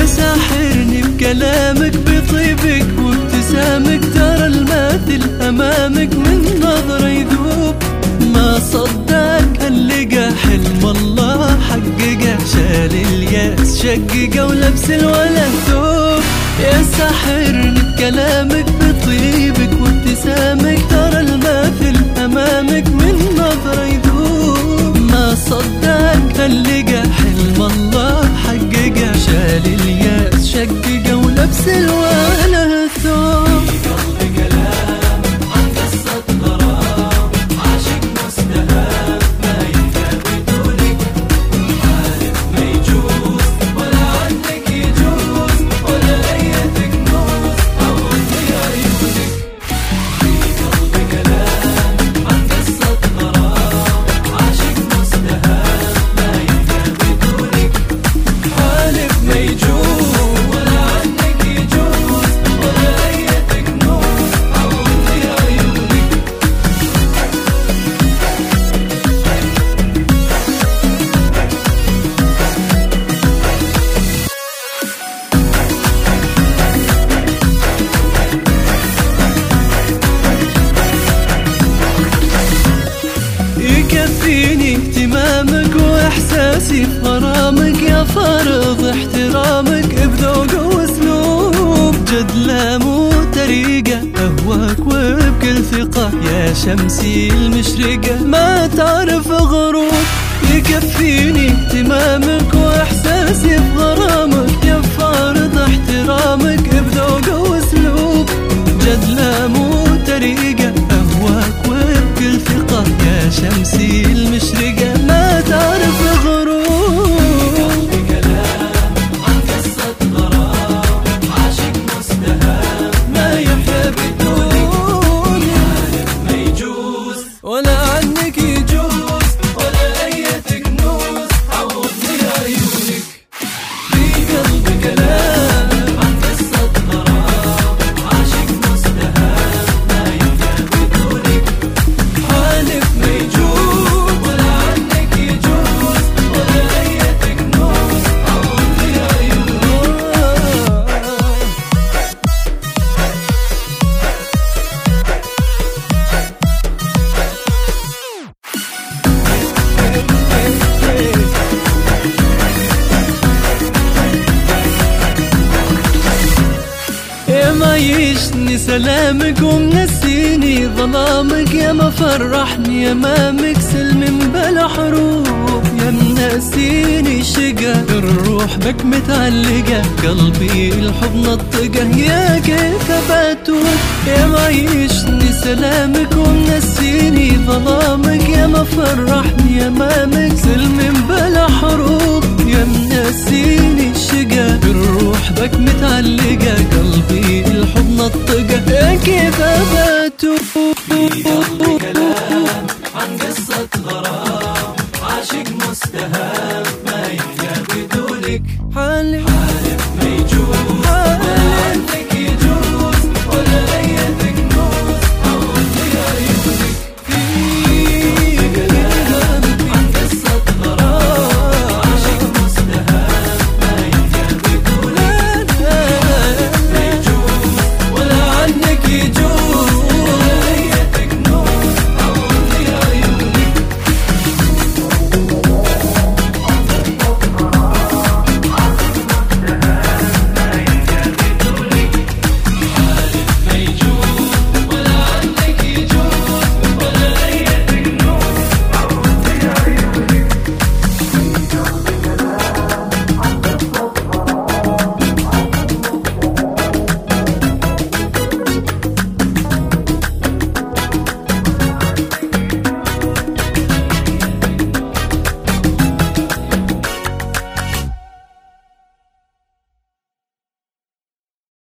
يا ساحرني بكلامك بطيبك وابتسامك، ترى الماثل أمامك من نظرة يذوب. ما صدق اللقى حلم الله حققه، شال الياس شققه ولبس الولا ثوب. يا ساحرني بكلامك بطيبك وابتسامك، ترى الماثل أمامك من نظرة يذوب. ما صدق اللقى حلم الله حققه، شال الياس شققه ولبس الولا ثوب. يكفيني اهتمامك واحساسي في غرامك، يا فارض احترامك بذوق واسلوب. جد لا مو طريقة اهواك وبكل ثقة، يا شمسي المشرقة ما تعرف غروب. يكفيني اهتمامك واحساسي في غرامك، يا فارض احترامك بذوق واسلوب. جد لا مو طريقة اهواك وبكل ثقة، يا شمسي المشرقة ما تعرف غروب. عن قصة غرام عاشق مستهام، ما يحيا بدونك ما يجوز، ولا عنك يجوز، ولا أية كنوز عوضني عيونك. في قلبي كلام عن قصة غرام عاشق مستهام، ما يحيا بدونك حالف ما يجوز، ولا عنك يجوز، ولا أية كنوز عوضني عيونك. يا ما يشني سلامك ومنسيني ظلامك، يا ما فرحني امامك سلم بلا حروف. يا منسيني شقا الروح بك متعلقة، قلبي الحب نطقه يا كيف باتوب. يا ما يشني سلامك ومنسيني ظلامك، يا ما فرحني امامك سلم بلا حروف. يا منسيني شقا الروح بك متعلقة، قلبي الحب نطقه يا كيف باتوب.